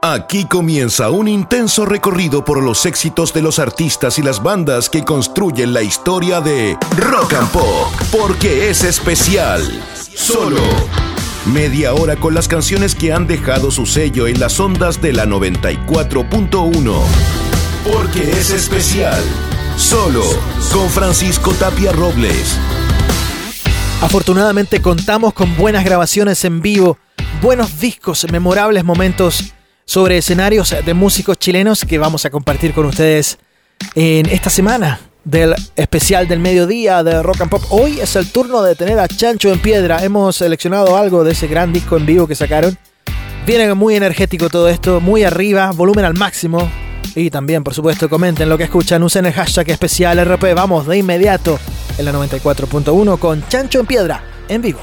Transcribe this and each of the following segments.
Aquí comienza un intenso recorrido por los éxitos de los artistas y las bandas que construyen la historia de Rock and Pop, porque es especial. Solo media hora con las canciones que han dejado su sello en las ondas de la 94.1. Porque es especial. Solo con Francisco Tapia Robles. Afortunadamente contamos con buenas grabaciones en vivo, buenos discos, memorables momentos sobre escenarios de músicos chilenos que vamos a compartir con ustedes en esta semana del especial del mediodía de Rock and Pop. Hoy es el turno de tener a Chancho en Piedra. Hemos seleccionado algo de ese gran disco en vivo que sacaron. Viene muy energético todo esto, muy arriba, volumen al máximo. Y también, por supuesto, comenten lo que escuchan, usen el hashtag especial RP. Vamos de inmediato en la 94.1 con Chancho en Piedra en vivo.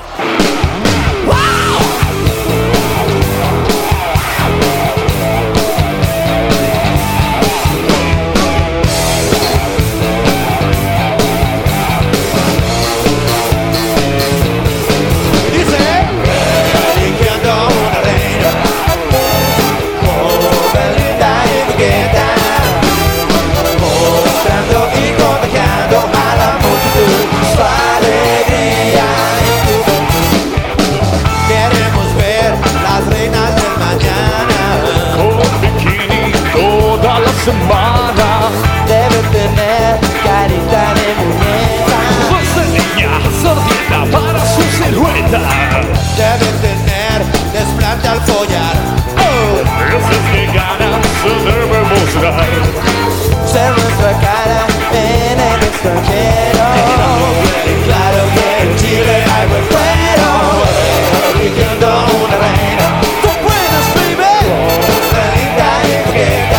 Semana debe tener carita de muñeca, pues de niña sordita para su silueta. Debe tener desplante al follar, veces de ganas se debe mostrar. Ser nuestra cara en el extranjero, claro que en Chile hay buen cuero, eligiendo una reina. Tú puedes vivir linda y coqueta,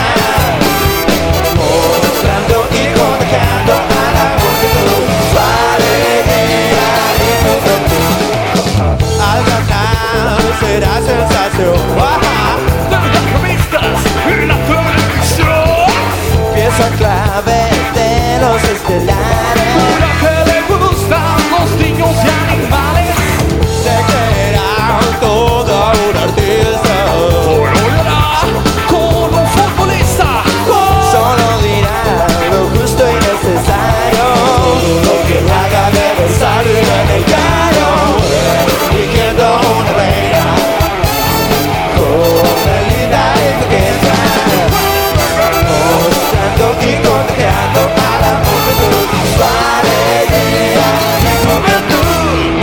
será sensación. De revistas y la televisión, pieza clave de los estelares, pura que le gustan los niños y animales. Se creerá todo un artista, o llorará como un futbolista. Solo dirá lo justo y necesario, lo que haga debe salir en el diario, eligiendo una reina. Y contagiando a la multitud su alegría y juventud.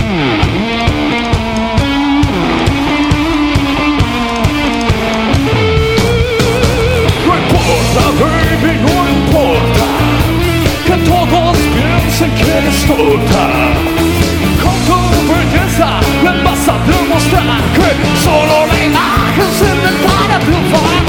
No importa, baby, no importa que todos piensen que eres tonta. Con tu belleza le vas a demostrar que solo la imagen sirve para triunfar.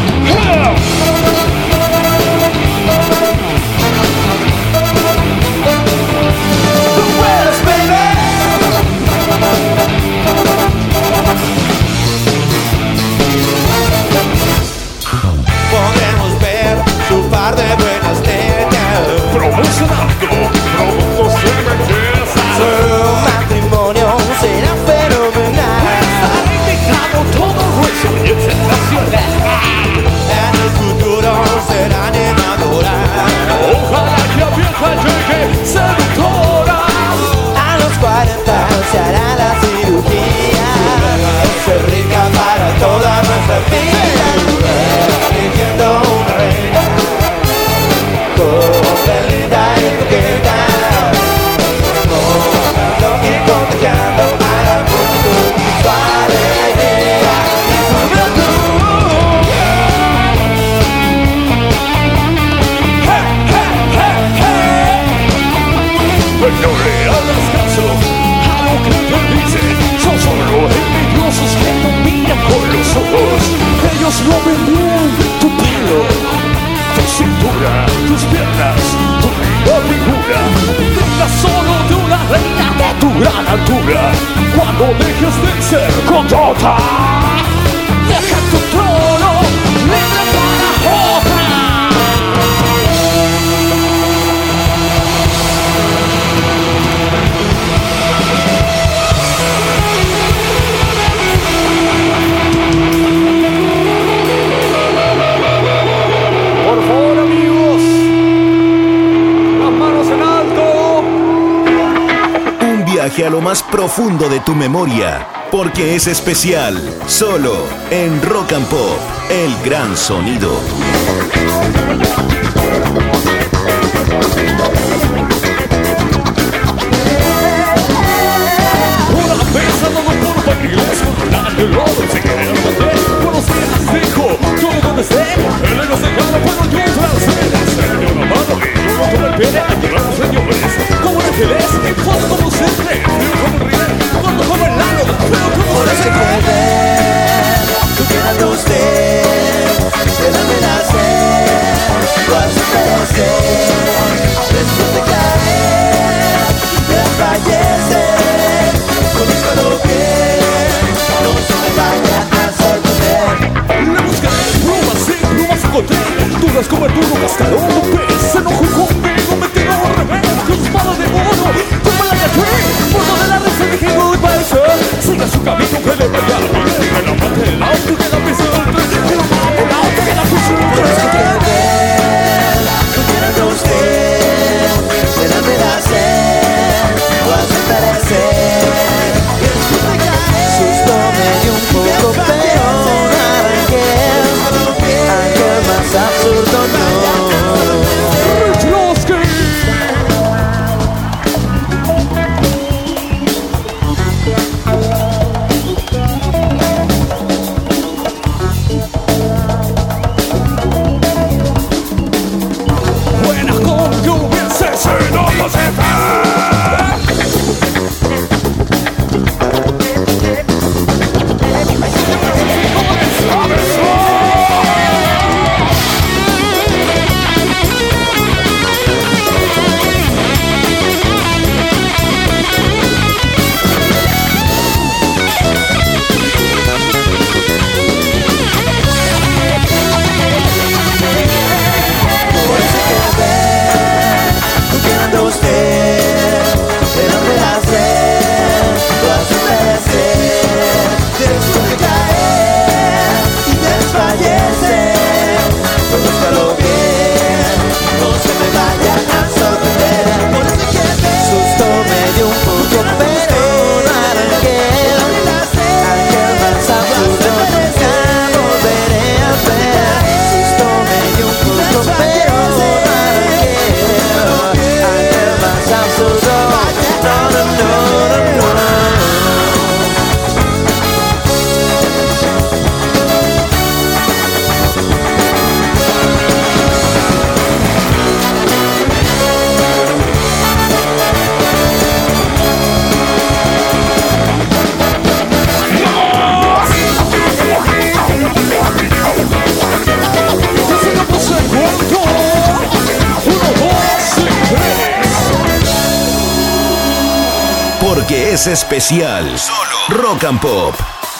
Podemos ver su par de buenas tetas, promocionando productos de belleza. Su matrimonio será fenomenal, estará invitado todo ruso y internacional. En el futuro será animadora, ojalá que a vieja llegue seductora. A los 40 se hará la cirugía, ser rica para toda nuestra vida, eligiendo una reina, joven, linda y coqueta, mostrando y contagiando a la multitud su alegría y juventud. Hey, hey, hey, hey. No le hagas caso a lo que te dicen, son solo envidiosos que no miran con los ojos. Ellos no ven bien tu pelo, tu cintura, tus piernas, tu linda figura. Venga solo de una reina de tu gran altura. Cuando dejes de ser condota, deja tu trono libre para otra. viaje a lo más profundo de tu memoria, porque es especial, solo en Rock and Pop, el gran sonido. Una vez andando por París, el oro se quiere mantener. Buenos días, dijo, todo donde esté. El ego se gana, pero yo francés. Señor amado, y yo no tomo el pene. Ayudamos, señores, como un ángeles. Cuando como siempre, pero como ríe. Cuando como el lado, pero como Por ese querer, tú quieras de usted, déjame nacer, lo hace perecer, después de caer, desfallecer, conózcalo bien, no se me vaya a sorprender. le buscaré plumas y plumas encontré. Dudas como el duro cascarón, un pez se enojó conmigo, me tiró un revés con su espada de oro. Yo me la caché, por donde la risa dije goodbye, sir. Siga su camino que le vaya bien. Que la mate el auto, que la pise el tren. Que la mate el auto, que la pise el Por ese tren. querer, tú quieras de usted, déjame nacer, lo hace perecer, después de caer, susto me dio un poco, pero ángel más absurdo no. Buenas como lluvia se no se Tú quieras de usted, déjame nacer, lo hace perecer, después de caer y desfallecer, conózcalo bien, no se me vaya a sorprender. Por ese susto me dio un poco, pero ángel más absurdo nunca volveré a ver. Susto me dio un poco, pero ángel más absurdo, no, no, no, no, no. Yo se lo puse en cuarto. 1, 2 y 3. Porque es especial, solo Rock and Pop.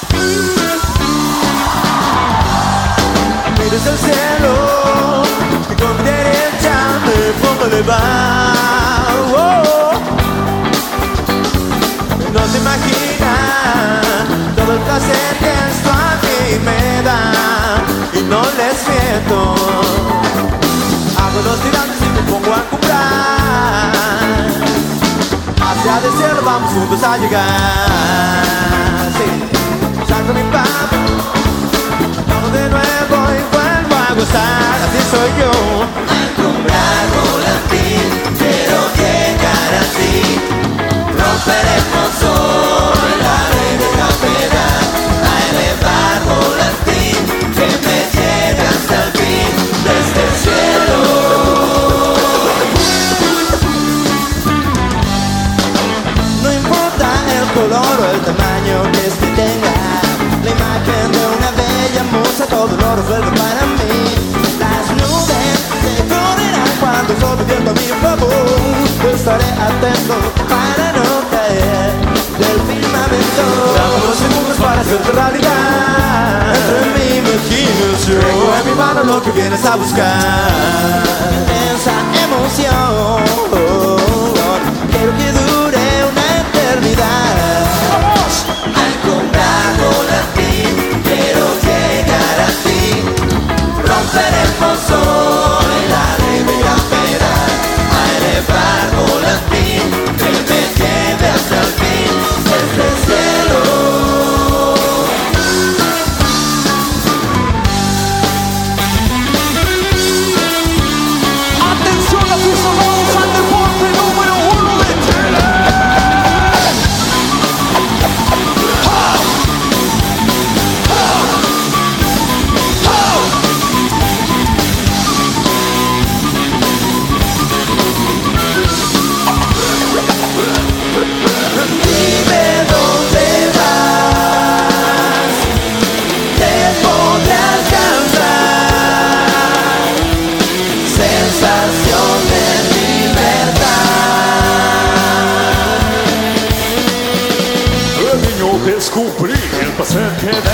Mires el cielo y con derecha me pongo a elevar. No se imagina todo el placer que esto a mí me da y no les miento. Hago los tirantes y me pongo a comprar. Hacia el cielo vamos juntos a llegar. Sí, saco mi papo, hago de nuevo y vuelvo a gozar. Así soy yo. Alfombrar volantín, quiero llegar así. Romperemos hoy la ley de gravedad. A elevar volantín que me lleve hasta el fin desde el cielo. No importa el color o el tamaño que este tenga, la imagen de una bella musa, todo el oro vuelve para mí. Las nubes se correrán cuando el sol divierta a mi favor. Estaré atento para no caer del firmamento. Dame unos segundos para hacerte realidad. Entre mi imaginación tengo en mi mano lo que vienes a buscar. Esa emoción quiero que dure una eternidad. Alfombrar volantín, quiero llegar a ti. Romperemos hoy la ley de gravedad. A elevar volantín que me lleve hasta el fin.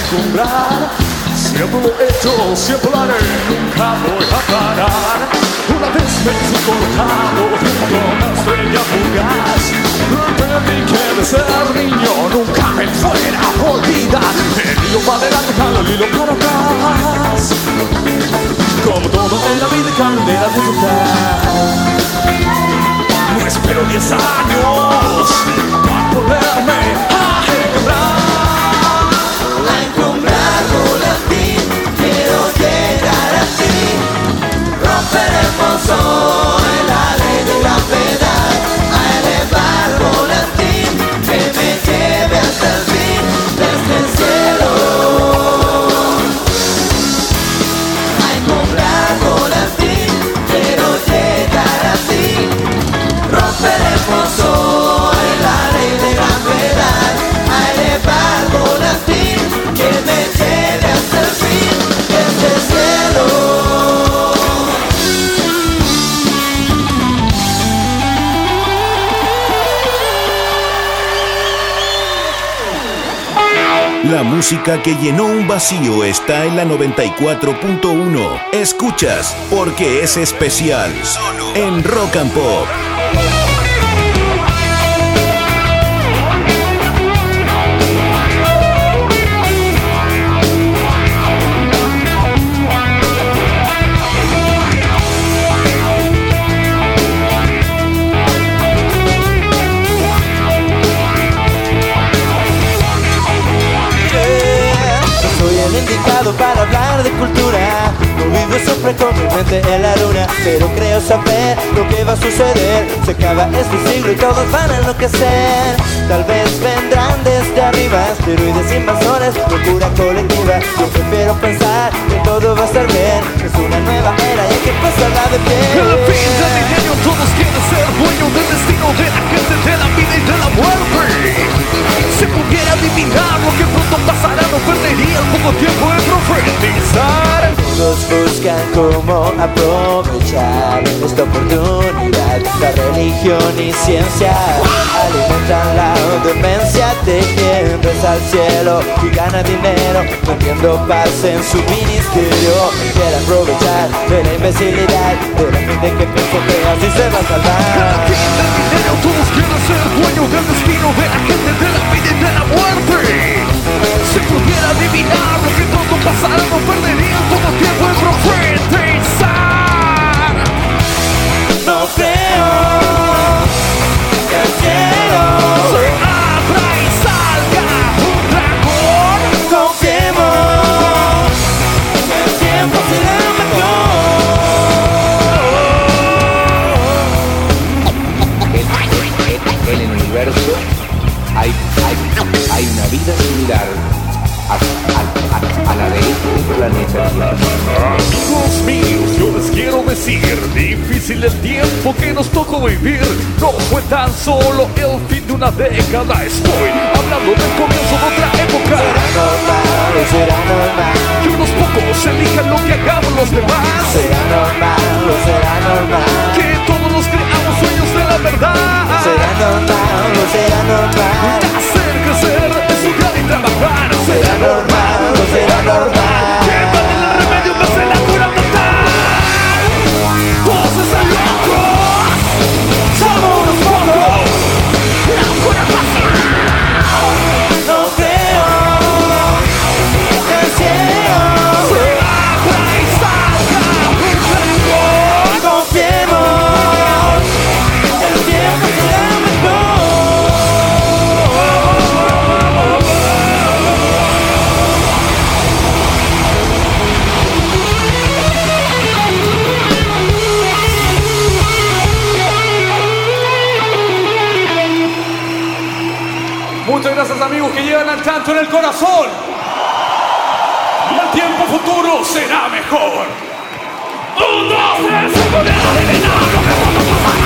acostumbrar. Siempre lo he hecho, siempre lo haré, nunca voy a parar. Una vez me hice colocado junto a una estrella fugaz. Entendí que de ser niño nunca me fuera a olvidar. El hilo va adelante, jalo el hilo para atrás. Como todo en la vida cambia de disfrutar. No espero 10 años para poderme encontrar. A encontrar volantín, quiero llegar a ti. Romperemos hoy la ley de gravedad. A elevar volantín, que me lleve hasta el fin desde el cielo. A encontrar volantín, quiero llegar a ti. Romperemos hoy la ley de gravedad. A elevar volantín, que me lleve hasta el fin desde el cielo. La música que llenó un vacío está en la 94.1. Escuchas Porque es especial, solo en Rock and Pop. Indicado para hablar de cultura. No vivo siempre con mi mente en la luna, pero creo saber lo que va a suceder. Se acaba este siglo y todos van a enloquecer. Tal vez vendrán desde arriba esteroides invasores, locura colectiva. Yo prefiero pensar que todo va a estar bien. Es una nueva era y hay que pasarla de pie. En el fin del milenio todos quieren ser dueños del destino de la gente, de la vida y de la muerte. Si pudiera adivinar lo que pronto pasará, no perdería el poco tiempo de profetizar. Todos buscan cómo aprovechar esta oportunidad. La religión y ciencia alimentan la demencia de quien reza al cielo y gana dinero vendiendo paz en su ministerio. Quiere aprovechar de la imbecilidad de la gente que piensa que así se va a salvar. En el fin del milenio todos quieren ser dueños del destino de la gente, de la vida y de la muerte. Si pudiera adivinar lo que pronto pasará, no perdería todo tiempo en profetizar. No creo que el cielo se abra y salga un dragón. confiemos que el tiempo será En el universo hay una vida similar a la de este planeta Tierra. Amigos míos, yo les quiero decir, difícil el tiempo que nos tocó vivir. No fue tan solo el fin de una década, estoy hablando del comienzo de otra época. será normal. Que unos pocos elijan lo que hagamos los demás. Será normal. Que todos nos creamos sueños de la verdad. Será normal. Hacer crecer, estudiar y trabajar. Será normal. Que tomen el remedio que hace la cura total. Todos están locos. Somos unos pocos. La cura pasa. No creo que el cielo se abra y salga un dragón. confiemos, el tiempo será mejor. Muchas gracias, amigos, que llegan al chancho en el corazón. Y el tiempo futuro será mejor. 1, 2, 3, se puede adivinar lo que pronto pasará.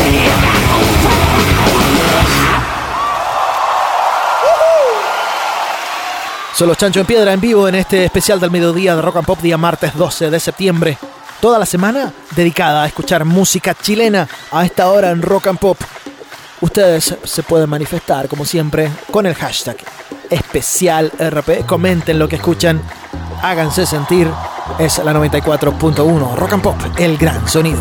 Son los Chancho en Piedra en vivo en este especial del mediodía de Rock and Pop, día martes 12 de septiembre. Toda la semana dedicada a escuchar música chilena a esta hora en Rock and Pop. Ustedes se pueden manifestar, como siempre, con el hashtag especial RP. Comenten lo que escuchan, háganse sentir. Es la 94.1 Rock and Pop, el gran sonido.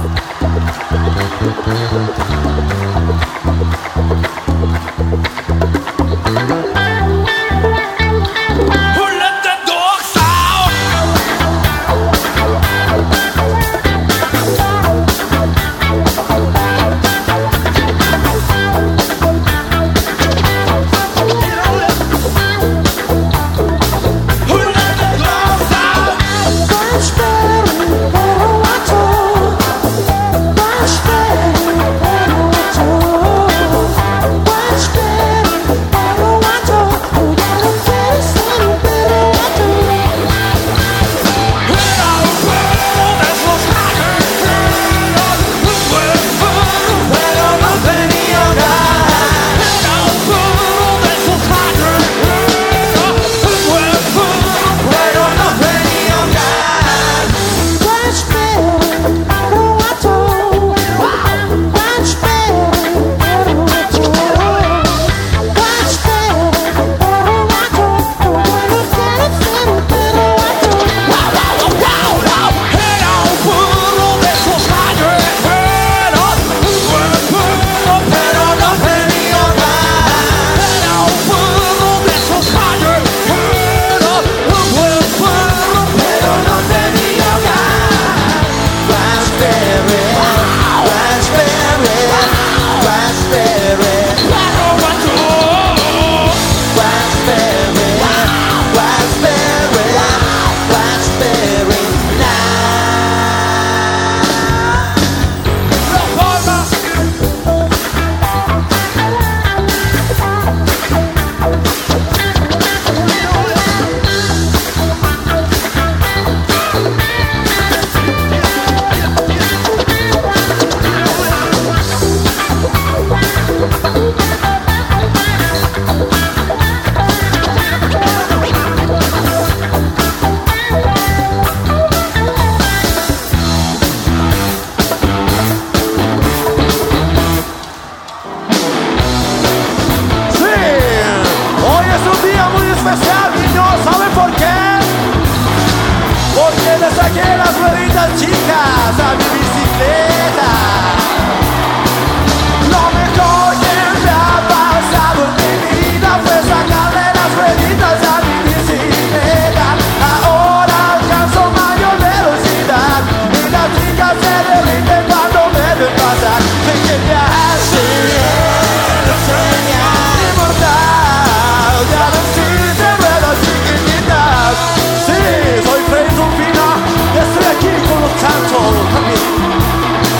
Tanto también.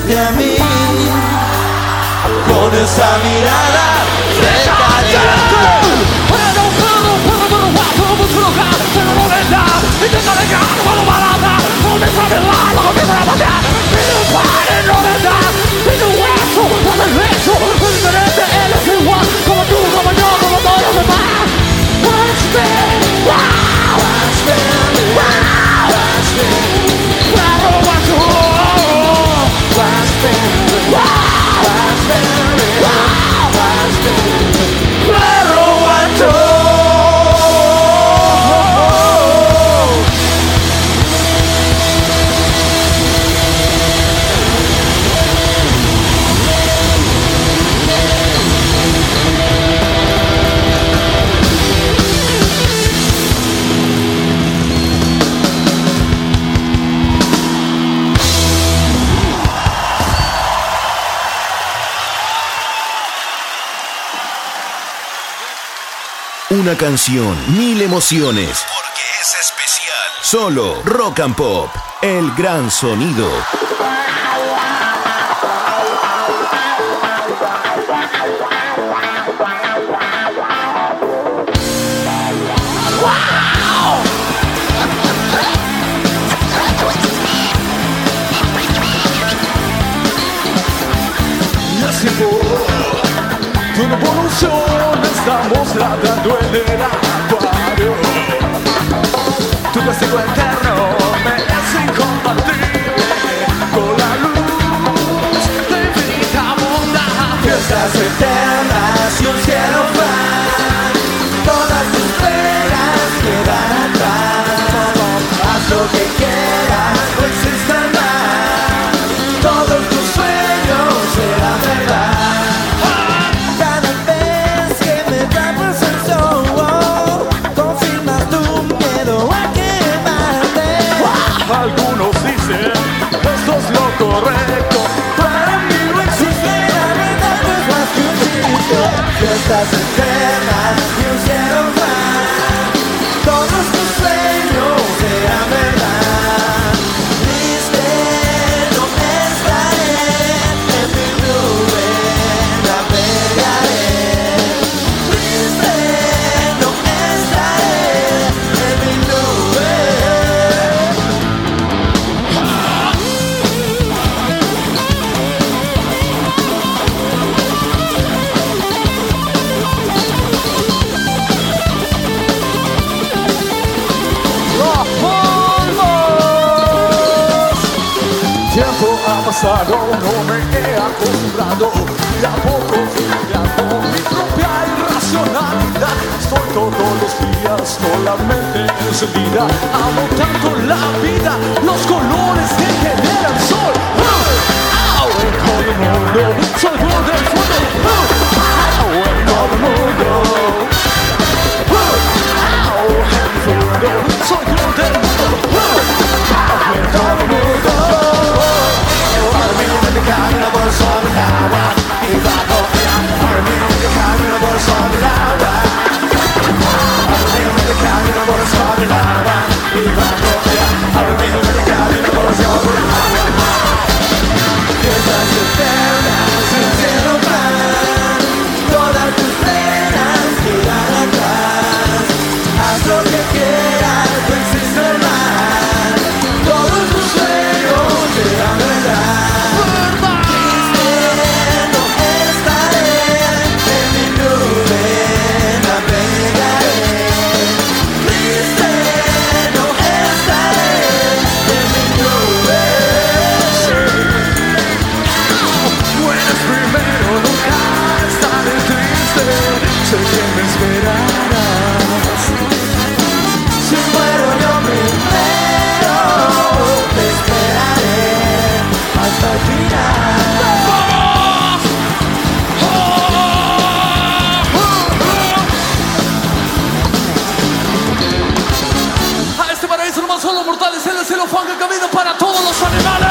frente a mí, con esa mirada intenta negar cuando barata, donde está mi lado, lo que me va a matar. Pide un padre, no me da, pide un hueso, dame el beso. Es diferente, él es igual, como tú, como yo, como todos los demás. Watch me, wow, watch me, wow, watch me, claro, watch me, watch me, wow, watch me, wow, watch me, claro, watch me. Una canción, 1000 emociones. Porque es especial. Solo Rock and Pop, el gran sonido. Tu evolución estamos nadando en el acuario. Tu castigo eterno me es incompatible con la luz de infinita bondad. Fiestas eternas y un cielo fan, todas tus penas quedan atrás. Haz lo que quieras, no exista más. Todos tus sueños serán verdad. Algunos dicen esto es lo correcto, para mí no existe. La verdad no es más que un chiste. Fiestas eternas y un cielo más, todos tus sueños serán verdad. Triste no estaré, en mi nube navegaré. Triste no estaré, en mi nube. Tiempo ha pasado, no me he acostumbrado y a poco fui creando mi propia irracionalidad. Estoy todos los días con la mente encendida, amo tanto la vida, los colores que genera el sol. En todo el mundo, soy yo del fuego. En todo el mundo, en el fuego, soy yo del mundo. En todo el mundo. Camino por sobre el agua y bajo. Camino por sobre el agua. Camino por sobre el agua y bajo. Camino por sobre el agua. Fiestas eternas sin cielo más, todas tus penas quedan atrás. Haz lo que quieras, no existe más. Todos tus sueños serán verdad. Sé que me esperarás. Si muero yo primero, te esperaré hasta el final. A este paraíso no más solo mortales, en el cielo fue el camino para todos los animales.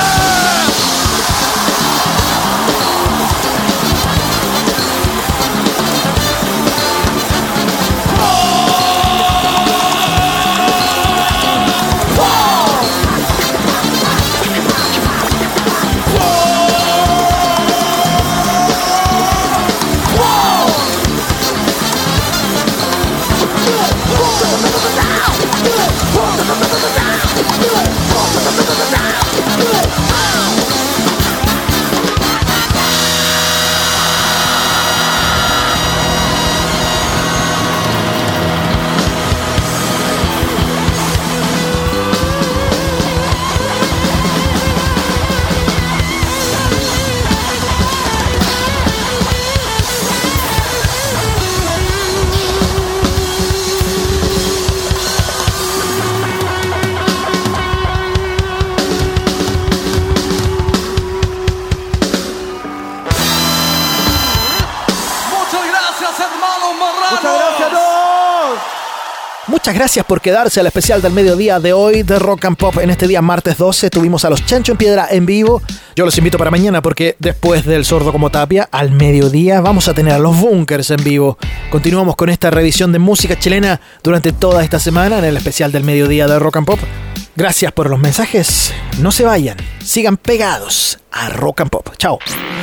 Muchas gracias por quedarse al especial del mediodía de hoy de Rock and Pop. En este día, martes 12, tuvimos a los Chancho en Piedra en vivo. Yo los invito para mañana porque después del Sordo como Tapia, al mediodía, vamos a tener a los Bunkers en vivo. Continuamos con esta revisión de música chilena durante toda esta semana en el especial del mediodía de Rock and Pop. Gracias por los mensajes. No se vayan. Sigan pegados a Rock and Pop. Chao.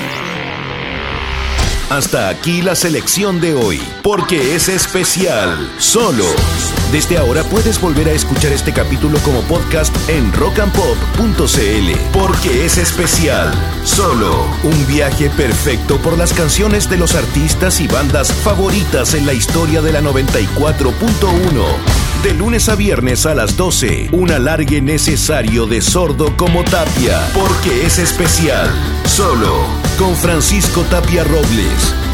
Hasta aquí la selección de hoy, porque es especial, solo. Desde ahora puedes volver a escuchar este capítulo como podcast en rockandpop.cl, porque es especial, solo. Un viaje perfecto por las canciones de los artistas y bandas favoritas en la historia de la 94.1. De lunes a viernes a las 12, un alargue necesario de Sordo como Tapia, porque es especial, solo, con Francisco Tapia Robles.